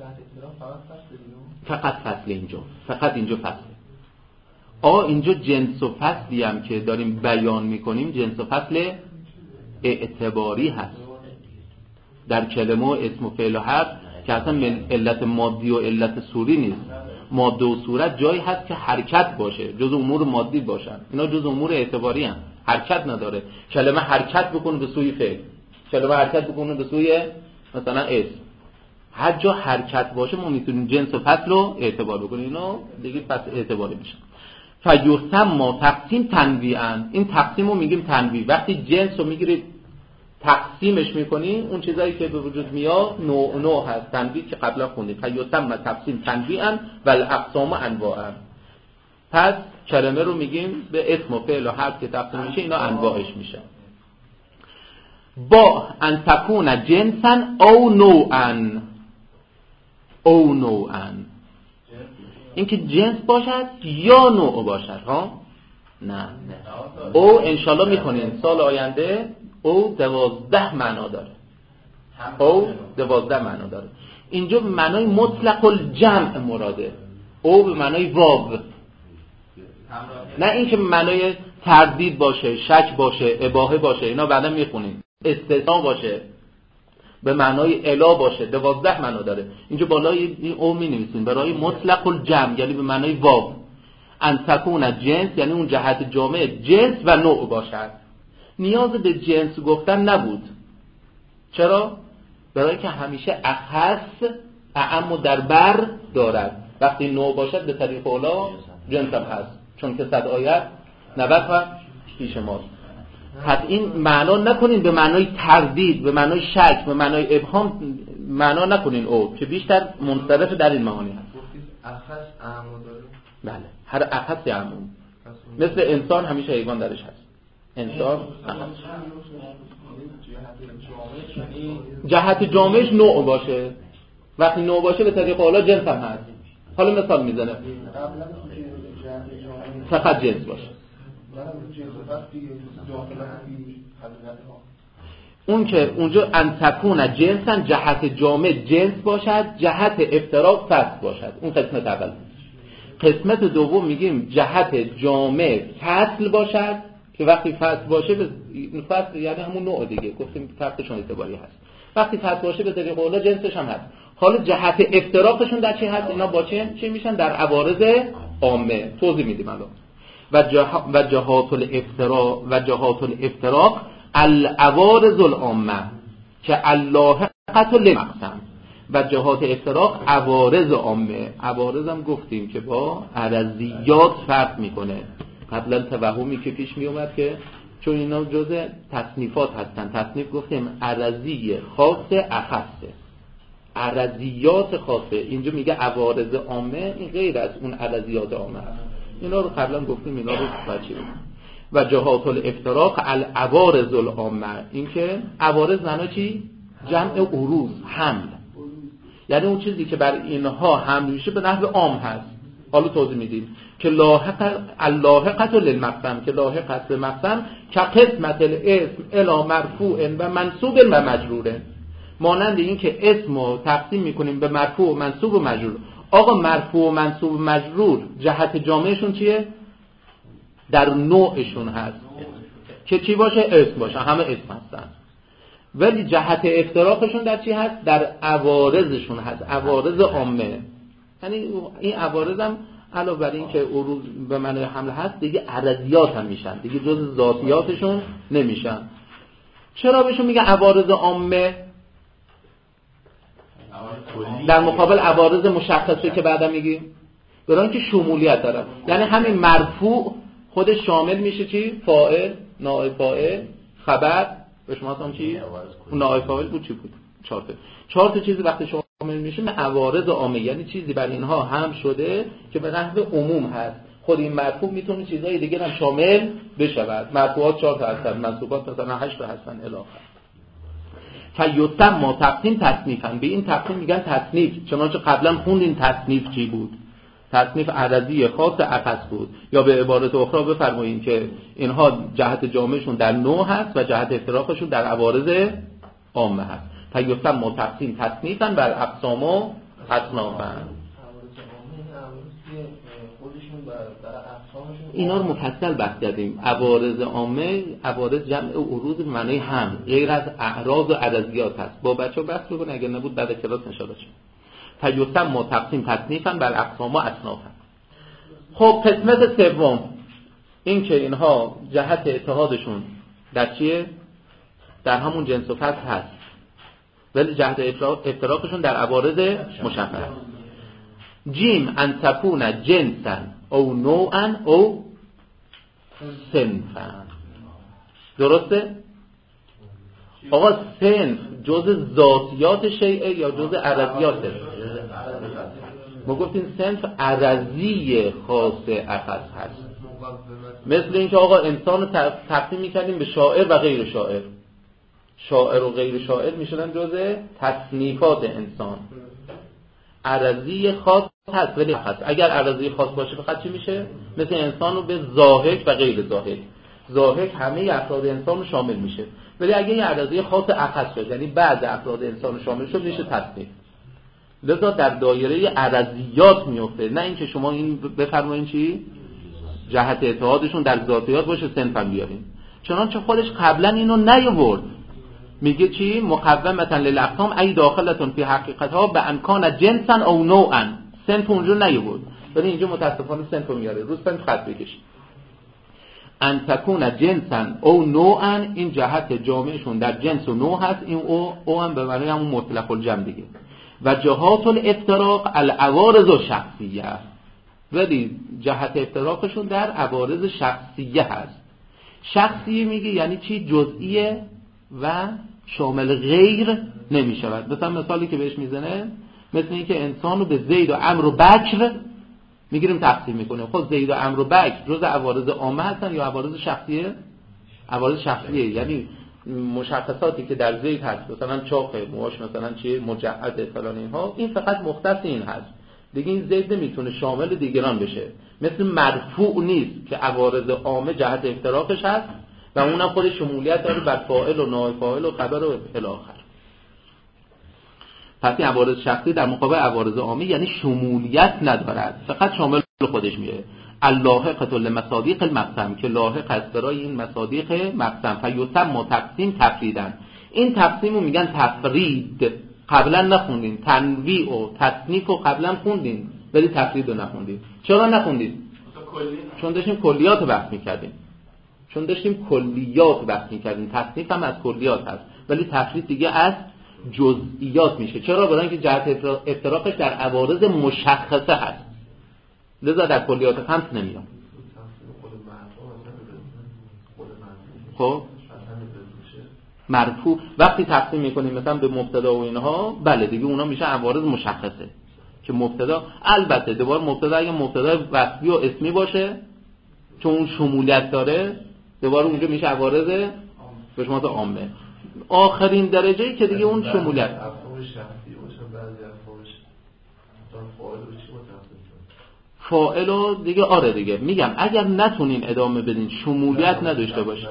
فقط فصل اینجا، فقط اینجا فصل. اینجا جنس و فصلی هم که داریم بیان میکنیم جنس و فصل اعتباری هست در کلمه و اسم و فعل و حرف، که اصلا علت مادی و علت صوری نیست. ماده و صورت جایی هست که حرکت باشه، جز امور مادی باشن. اینا جز امور اعتباری هم، حرکت نداره. کلمه حرکت بکنه به سوی فعل، کلمه حرکت بکنه به سوی مثلا اسم. هر جا حرکت باشه ما میتونیم جنس و فصل رو اعتبار بکنیم. اینا دیگه فصل اعتباری میشه. فیسمى تقسیم تنویعا، این تقسیم رو میگیم تنویع. وقتی جنس رو میگیرید تقسیمش میکنی، اون چیزایی که به وجود میاد نوع هست. تنویع که قبلا خوندیم. فیسمى تقسیم تنویعا و الاقسام انواعا. پس کلمه رو میگیم به اسم و فعل و حرف که تقسیم میشه، اینا انواعش میشه. با ان تکون جنسا او نوعا، این که جنس باشد یا نوع باشد. نه او انشالله میکنین سال آینده او 12 معنا داره. او 12 معنا داره. اینجا به معنای مطلق الجمع مراده. او به معنای واو، نه این که معنای تردید باشه، شک باشه، اباحه باشه. اینا بعدا میخونیم. استثناء باشه، به معنای الا باشه. 12 معنا داره. اینجا بالای این او می نویسیم برای مطلق الجمع، یعنی به معنای واو. ان تکون جنس، یعنی اون جهت جامع جنس و نوع باشد. نیاز به جنس گفتن نبود. چرا؟ برای که همیشه اخص اعم و در بر دارد. وقتی نوع باشد به طریق اولا جنس هم هست، چون که 100 آیت 90 پیش ماست. پس این معنا نکنین به معنای تردید، به معنای شک، به معنای ابهام معنا نکنین او، که بیشتر منصرف در این معانی هست. اخص اعم داره. بله، هر اخص عموم. مثل انسان همیشه حیوان درش هست. انسان جهت جامعش نوع باشه. وقتی نوع باشه به طریق اولا جنس هم هست. حالا مثال میزنه فقط جنس باشه. اون که اونجا ان تکون جنسن جهت جامع جنس باشد، جهت افتراق فصل باشد. اون قسمت اول. قسمت دوم میگیم جهت جامع فصل باشد که وقتی فصل باشه فصل یعنی همون نوع دیگه، گفتیم فرقشون اعتباری هست. وقتی فصل باشه به طریق اولا جنسش هم هست. حالا جهت افتراقشون در چی هست؟ اینا با چی میشن؟ در عوارض عامه. توضیح میدیم الان. و جهات الافتراق العوارض العامه که اللاحقه للمقسم. و جهات افتراق عوارض عامه. عوارض هم گفتیم که با عرضیات فرق میکنه. قبلا توهمی که پیش می اومد که چون اینا جزء تصنیفات هستن، تصنیف گفتیم عرضی خاص اخصه، عرضیات خاصه. اینجا میگه عوارض عامه، این غیر از اون عرضیات عامه هست. اینا رو قبلا گفتیم، اینا رو بچیم. و جهات الافتراق العوارض العامه، این که عوارض معنی چی؟ جمع عروض، حمل، یعنی اون چیزی که بر اینها حمل میشه به نحو عام هست. حالا توضیح میدیم که اللاحقه للمقسم، که لاحق است به مقسم، که قسمت الاسم الی مرفوع و منصوب و مجرور. مانند این که اسم رو تقسیم میکنیم به مرفوع و منصوب و مجرور. آقا مرفوع و منصوب و مجرور جهت جامعشون چیه؟ در نوعشون هست که چی باشه؟ اسم باشه، همه اسم هستن. ولی جهت افتراقشون در چی هست؟ در عوارضشون هست، عوارض عامه. یعنی این عوارض هم علاوه بر این که عروض به معنی حمل هست، دیگه عرضیات هم میشن، دیگه جز ذاتیاتشون نمیشن. چرا بهشون میگه عوارض عامه؟ در مقابل عوارض مشخصه که بعدا میگیم، برای اینکه شمولیت داره. یعنی همین مرفوع خودش شامل میشه چی؟ فاعل، نائب فاعل، خبر. به شما هم چی؟ اون نائب فاعل بود چی بود؟ چهار تا چیزی وقتی شامل میشه به عوارض عامه، یعنی چیزی بر اینها هم شده که به نحو عموم هست. خود این مرفوع میتونه چیزای دیگه هم شامل بشود. مرفوعات 4 تا هستن، منصوبات مثلا 8 تا هستن الی آخر. فیسمى تقسیم تصنیفاً، به این تقسیم میگن تصنیف. چنانچه قبلا خوندین تصنیف چی بود؟ تصنیف عرضی خاص اخص بود. یا به عبارت اخرى بفرمایید که اینها جهت جامعشون در نوع هست و جهت افتراقشون در عوارض عامه هست. فیسمى تقسیم تصنیفاً بر اقسام و اصنافاً. اینا رو مفصل بحث کردیم. عوارض عامه، عوارض جمع عروض به معنی هم، غیر از اعراض و عرضیات هست. با بچه‌ها بحث بکنه، اگر نبود بعد کلاس انشاءالله شد. فیسمى تقسیم تصنیفاً بر اقسام و اصنافاً. خب قسمت سوم این که اینها جهت اتحادشون در چیه؟ در همون جنس و فصل هست، ولی جهت افتراقشون در عوارض مشخص. جیم ان تکون جنسا او نوعا او صنفا. درسته؟ آقا صنف جز ذاتیات شیء یا جز عرضیاته؟ ما گفتیم صنف عرضی خاص اخص هست. مثل اینکه آقا انسان رو تقسیم میکردیم به شاعر و غیر شاعر. شاعر و غیر شاعر میشدن جز تصنیفات انسان. عرضی خاص هست ولی هست. اگر عرضی خاص باشه فقط چی میشه؟ مثل انسان رو به ضاحک و غیر ضاحک. ضاحک همه افراد انسان رو شامل میشه، ولی اگه یه عرضی خاص اخص شد، یعنی بعض افراد انسان رو شامل شد، میشه تصنیف. لذا در دایره عرضیات میفته، نه اینکه شما این بفرمایید چی؟ جهت اتحادشون در ذاتیات باشه صنف هم بیارین. چنانچه خودش قبلا اینو نیاورد. میگه چی؟ مقومتا للاقسام ای داخلتون فی حقیقتها به امکان جنسا او نوعا. صنف اونجا نیاورد، ولی اینجا متاسفانه صنف میاره. روز صنف خط بکشید. ان تکون جنسا او نوعا، این جهت جامعشون در جنس و نوع هست. این او هم به معنی همون مطلق الجمع دیگه. و جهات الافتراق العوارض الشخصیه، ولی جهت افتراقشون در عوارض شخصیه هست. شخصیه میگه یعنی چی؟ جزئیه و شامل غیر نمی شود. مثالی که بهش میزنه مثل این که انسان رو به زید و عمرو و بکر میگیریم تقسیم میکنیم. خب زید و عمرو و بکر جز عوارض عامه هستن یا عوارض شخصیه؟ عوارض شخصیه. یعنی مشخصاتی که در زید هست، مثلا چاقه، موهاش مثلا چیه، مجعد فلان اینها، این فقط مختص این هست دیگه. این زید نمیتونه شامل دیگران بشه. مثل مرفوع نیست که عوارض عامه جهت افتراقش هست و اونم خود شمولیت داره بر فاعل و نائب فاعل و خبر و الی آخر. پس این عوارض شخصی در مقابل عوارض عامه یعنی شمولیت ندارد، فقط شامل خودش میشه. اللاحقة لمصادیق المقسم، که لاحق است برای این مصادیق مقسم. فیسمى تقسیم تفریدا. این تقسیم رو میگن تفرید. قبلا نخوندین تنویع و تصنیف رو قبلا خوندین ولی تفرید رو نخوندین. چرا نخوندین؟ چون داشتیم کلیات بحث میکردیم. تصنیف هم از کلیات هست ولی تفرید دیگه از جزئیات میشه. چرا؟ برای اینکه جهت افتراقش در عوارض مشخصه هست، لذا در کلیات خمس نمیاد. خب مرفوع وقتی تقسیم میکنیم مثلا به مبتدا و اینها، بله دیگه اونا میشه عوارض مشخصه که مبتدا، البته دوباره مبتدا اگه مبتدا وصفی و اسمی باشه چون اون شمولیت داره، دوباره اونجا میشه عوارض به شما عامه. آخرین درجه‌ای که دیگه اون شمولیت فاعل و دیگه آره دیگه میگم اگر نتونین ادامه بدین شمولیت نداشته باشه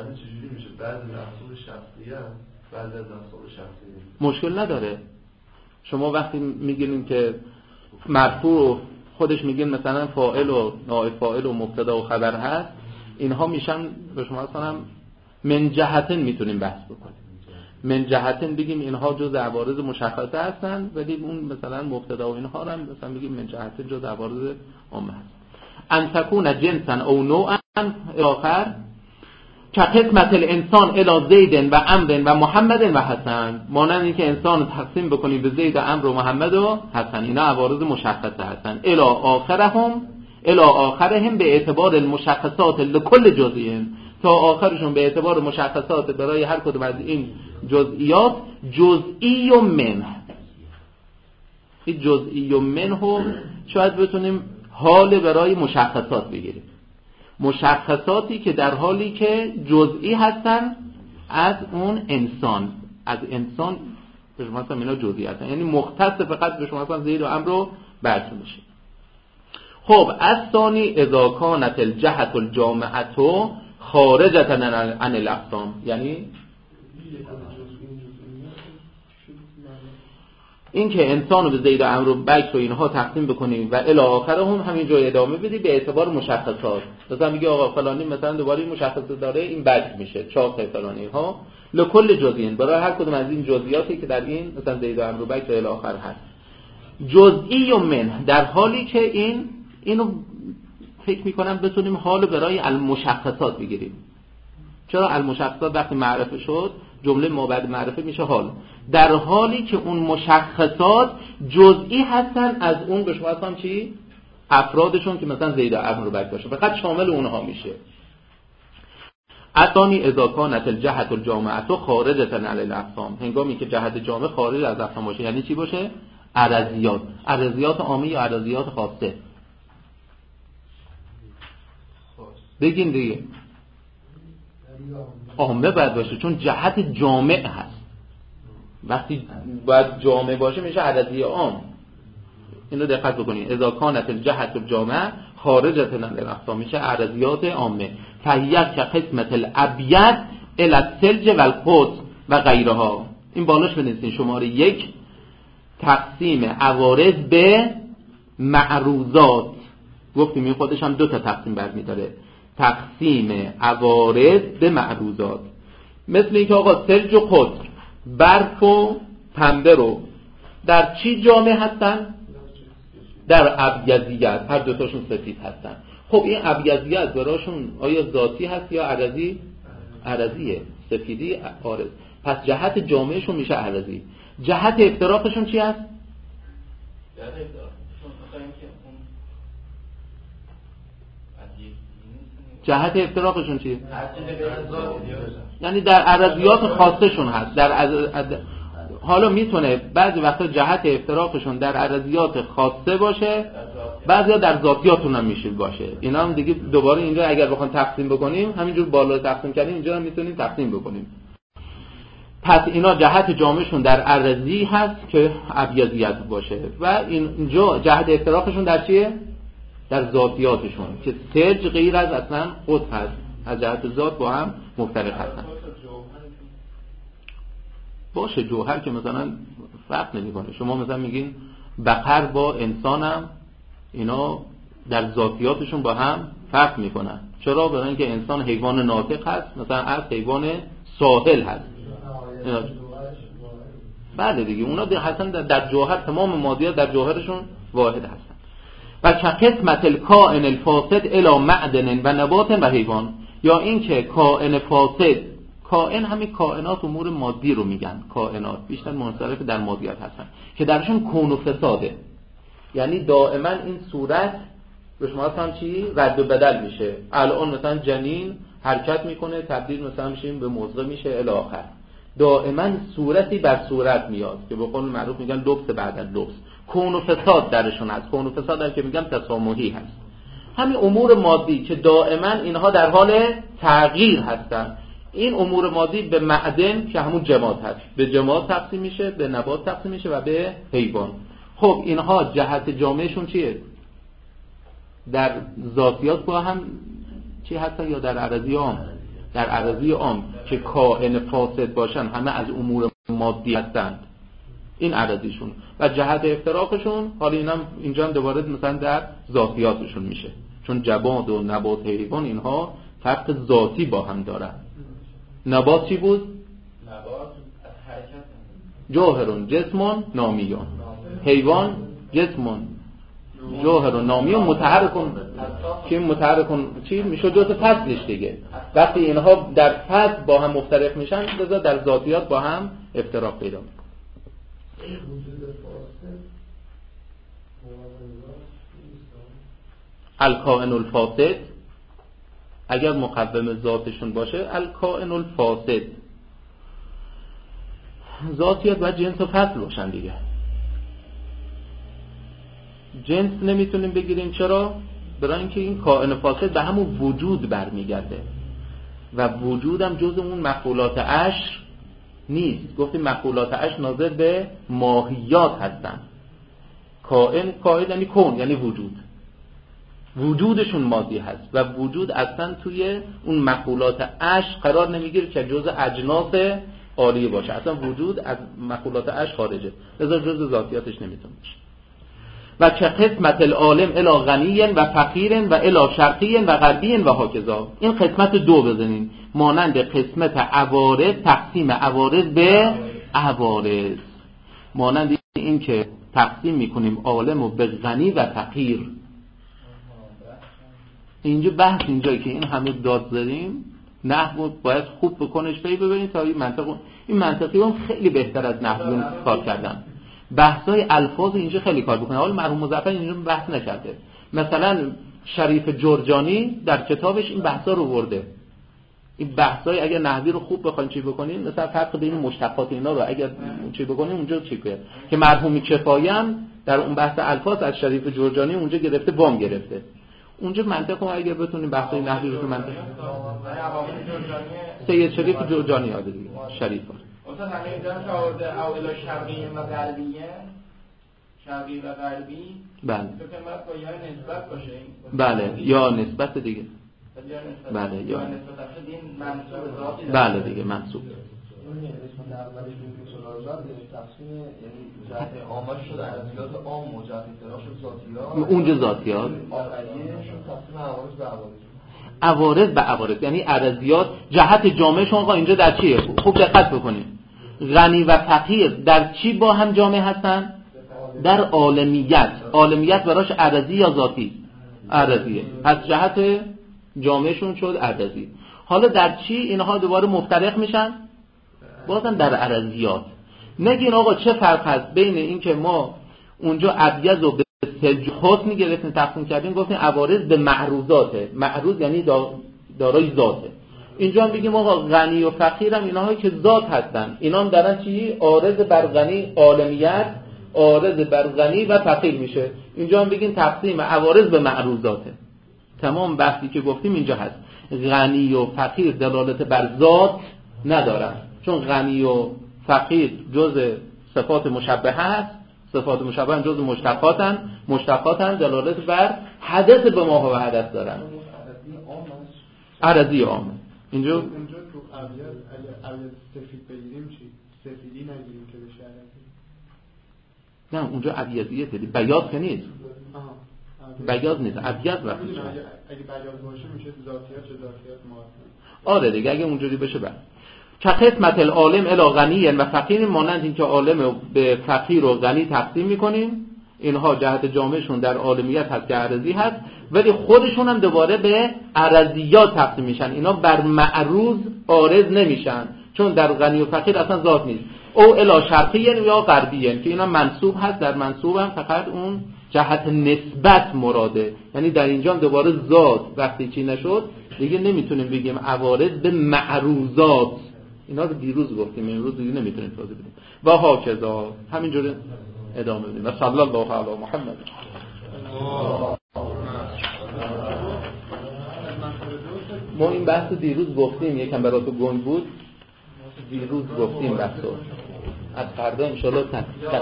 مشکل نداره. شما وقتی میگین که مرفوع خودش میگین مثلا فاعل و نائب فاعل و مبتدا و خبر هست، اینها میشن به شما مثلا من جهتن میتونیم بحث بکنیم. من جهتن بگیم اینها جز عوارض مشخصه هستن ولی اون مثلا مبتدا و اینها هم مثلا بگیم من جهتن جز عوارض عامه هست. ان تکون جنسا او نوعا آخر که قسمت الانسان الی زید و عمرو و محمد و حسن، مانند اینکه انسان رو تقسیم بکنیم به زید و عمرو و محمد و حسن، اینا عوارض مشخصه هستن. الی آخرهم به اعتبار المشخصات لكل جزئیه، تا آخرشون به اعتبار مشخصات برای هر کدوم از این جزئیات. جزئی و منه، این جزئی و منه شاید بتونیم حال برای مشخصات بگیریم. مشخصاتی که در حالی که جزئی هستن از اون انسان، از انسان به شما مثلا اینا جزئی هستن، یعنی مختص فقط به شما مثلا زید و عمرو رو براتون میشه. خب از ثانی اذا کانت الجهت الجامعه خارجه عن الاقسام، یعنی این که انسانو به زید و عمرو و بکر و اینها تقسیم بکنیم و الی آخرهم همینجا ادامه بدی به اعتبار مشخصات. مثلا میگه آقا فلانی مثلا دوباره این مشخصات داره، این بکر میشه، چاق فلانی ها لکل جزئین، برای هر کدوم از این جزئیاتی که در این مثلا زید و عمرو و بکر و الی آخر هست. جزئی و من، در حالی که اینو فکر میکنم بتونیم حال برای المشخصات بگیریم. چرا المشخصات وقتی معرفه شد جمله ما بعد معرفه میشه حال، در حالی که اون مشخصات جزئی هستن از اون به شما هم چی؟ افرادشون که مثلا زید و عمرو و بکر باشه، فقط شامل اونها میشه. الثانی اذا کانت الجهت الجامعه خارجه عن الاقسام، هنگامی که جهت جامع خارج از اقسام باشه. یعنی چی باشه؟ عرضیات عامی یا عرضیات خاصه. بگیم دیگه عامه باید باشه چون جهت جامع هست. وقتی باید جامع باشه میشه عددی عام. اینو دقت بکنید. اذا کانت الجهت الجامع خارجه عن الاقسام میشه عددیات عامه. فهیت که قسمت الابید الی الثلج و القدس و غیرها. این بالاش بنویسین شماره 1 تقسیم عوارض به معروضات. گفتیم این خودش هم 2 تا تقسیم برمی‌داره، تقسیم عوارض به معروضات. مثل اینکه آقا ثلج و قطر، برف و پنبه رو در چی جامع هستن؟ در ابیضیت، هر دوتاشون سفید هستن. خب این ابیضیت براشون آیا ذاتی هست یا عرضی؟ عرضیه. سفیدی عارض، پس جهت جامعشون میشه عرضی. جهت افتراقشون چی هست؟ جهت افتراقشون چیه؟ یعنی در عرضیات خاصشون هست. حالا میتونه بعضی وقتا جهت افتراقشون در عرضیات خاصه باشه، بعضیا در ذاتیاتون هم میشه باشه. اینا هم دیگه دوباره اینجا اگر بخوام تقسیم بکنیم همینجور بالا تقسیم کردیم اینجا هم میتونیم تقسیم بکنیم. پس اینا جهت جامعشون در عرضی هست که ابیضیت باشه و اینجا جهت افتراقشون در چیه؟ در ذاتیاتشون که سرج غیر از اصلا خود هست، از جهت ذات با هم مفترق هستن. باشه جوهر که مثلا فرق نمیکنه. شما مثلا میگین بقر با انسانم، اینا در ذاتیاتشون با هم فرق میکنن. چرا؟ برای اینکه انسان حیوان ناطق هست، مثلا از حیوان ساحل هست. بله دیگه، اونا اصلا در جوهر تمام مادیات در جوهرشون واحد هستن. و قسمت الکائن الفاسد الی معدن و نبات و حیوان، یا این که کائن فاسد، کائن همین کائنات امور مادی رو میگن، کائنات بیشتر منصرف در مادیات هستن که درشون کون و فساده، یعنی دائما این صورت به شما هم چی رد و بدل میشه. الان مثلا جنین حرکت میکنه، تبدیل مثلا میشه به مضغه میشه الی آخر، دائما صورتی بر صورت میاد که به قول معروف میگن لبس بعد از لبس. کون و فساد درشون هست. کون و فساد هم که میگن تسامحی هست. همین امور مادی که دائما اینها در حال تغییر هستن. این امور مادی به معدن که همون جماد هست، به جماد تقسیم میشه، به نبات تقسیم میشه و به حیوان. خب اینها جهت جامعشون چیه؟ در ذاتیات با هم چی هستن یا در عرضی عام؟ در عرضی عام که کائن فاسد باشن همه از امور مادی هستند، این عرضیشون. و جهت افتراقشون حالا اینم اینجا دوباره مثلا در ذاتیاتشون میشه، چون جماد و نبات حیوان اینها فرق ذاتی با هم دارن. نبات چی بود؟ نبات از حرکت، جوهرون جسمون نامیون، حیوان جسمون جوهرون نامیون متحرکون، که متحرکون چی میشه؟ جزء فصلش دیگه. وقتی اینها در فصل با هم مفترق میشن، لذا در ذاتیات با هم افتراق پیدا میکنن. الکائن الفاسد اگر مقوم ذاتشون باشه، الکائن الفاسد ذاتیات و جنس و فصل باشن دیگه. جنس نمیتونیم بگیریم. چرا؟ برای اینکه این کائن فاسد به همون وجود برمیگرده و وجود هم جز اون مخلوقات عشر نیست. گفتیم مخلوقات عشر ناظر به ماهیات هستن. کائن یعنی کون، یعنی وجودشون مادی هست و وجود اصلا توی اون مخلوقات عشر قرار نمیگیره که جز اجناس عالیه باشه. اصلا وجود از مخلوقات عشر خارجه، لذا جز ذاتیاتش نمیتونه باشه. و که قسمت العالم الی غنی و فقیر و الی شرقی و غربی و هاکذا. این قسمت دو بزنین، مانند قسمت عوارض، تقسیم عوارض به عوارض، مانند این که تقسیم میکنیم عالم رو به غنی و فقیر. اینجا بحث اینجایی که این همه داد زدیم، نحو باید خوب بکنش ببینید تا این منطقی هم خیلی بهتر از نحویون کار کردن. بحثای الفاظ اینجا خیلی کار بکنه. حالا مرحوم مظفر اینجا بحث نکرده. مثلا شریف جرجانی در کتابش این بحثا رو ورده. این بحثای اگر نحوی رو خوب بخواید چی بکنین، مثلا فرق بین مشتقات اینا رو اگر چی بکنین اونجا چی کنه که مرحوم کفایی هم در اون بحث الفاظ از شریف جرجانی اونجا گرفته، وام گرفته. اونجا منطق رو اگر بتونیم بحثای نحوی رو منطق سید شریف جرجانی یاد دیگه شریف مثلا همین جمع شاورده اولا شرقی و غربیه، شرقی و غربی، بله تو که باید با یا نسبت باشه. بله یا نسبت دیگه، بله یا نسبت اصلا این منصوب ذاتی، بله دیگه منصوب. اون قسمت اولی که اصول تقسیم یعنی جهت عامه شده عرضیات عام و جهت اطلاع شد ذاتیات، اونجا ذاتیات آخریه شد تقسیم عوارض به عوارض. عوارض به عوارض یعنی عرضیات جهت جامعشون. آقا اینجا در چیه؟ خوب دقت بکنید. غنی و فقیر در چی با هم جامع هستن؟ در عالمیت. عالمیت براش عرضی یا ذاتی؟ عرضیه. پس جهت جامعشون شد عرضی. حالا در چی اینها دوباره مفترق میشن؟ بازم در عرضیات. نگین آقا چه فرق هست بین این که ما اونجا ابیض و به سلج خاص میگرفتیم تقسیم کردیم، گفتیم عوارض به معروضاته. معروض یعنی دارای ذاته. اینجا هم بگیم آقا غنی و فقیر هم اینهایی که ذات هستن، اینا هم دارن چی؟ عارض بر غنی، عالمیت عارض بر غنی و فقیر میشه. اینجا هم بگیم تقسیم عوارض به معروضاته. تمام بحثی که گفتیم اینجا هست. غنی و فقیر دلالت بر ذات ندارن، چون غنی و فقیر جز صفات مشبهه هست، صفات مشبهه جز مشتقاتن دلالت بر حدث به ما و حدث دارن. عرضی عامه اینجا تو ابیض اگه سفید بگیریم چی؟ سفیدی نگیریم که بشه عرضی؟ نه اونجا ابیضیه دیدی، بیاض که نیست. بیاض نیست، ابیض وقتی اگه بیاض باشه میشه ذاتیات چه ذاتیات معادل. آره دیگه اگه اونجوری بشه بعد که قسمت العالم الی غنی و فقیر، مانند این که عالم به فقیر و غنی تقسیم میکنیم، اینها جهت جامعشون در عالمیت هست که عرضی هست، ولی خودشون هم دوباره به عرضیات تقسیم میشن. اینا بر معروض عارض نمیشن چون در غنی و فقیر اصلا ذات نیست. او الی شرقیه یا غربیه که اینا منسوب هست، در منسوب هم فقط اون جهت نسبت مراده، یعنی در اینجا دوباره ذات وقتی چی نشد دیگه نمیتونیم بگیم عوارض به معروضات. اینا رو دیروز گفتیم، امروز دیگه نمیتونیم توضیح بدیم. و هاکذا همینجوری ادامه بدیم. و صلی الله علی محمد. ما این بحث دیروز گفتیم، یکم برات گنگ بود، دیروز گفتیم بحثو، از فردا انشالله تحقیق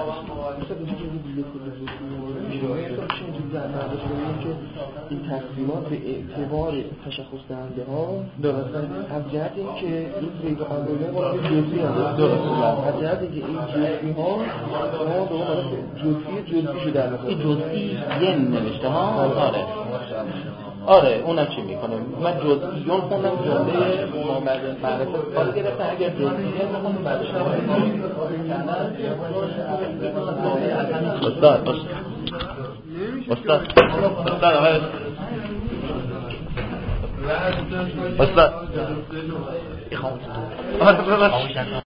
این تقسیمات به اعتبار تشخص دهنده ها از جهت این که این پیغمبران وارد جزئی هستند، از جهت این که این جزئی ها ما به اون جزئی شده در این جزئی ین نوشته ها. آره اونم چی میکنه؟ من جزئیون خوندم، جمله معرفت کار گرفتن. اگر جزئیات بخونم بعدش استاد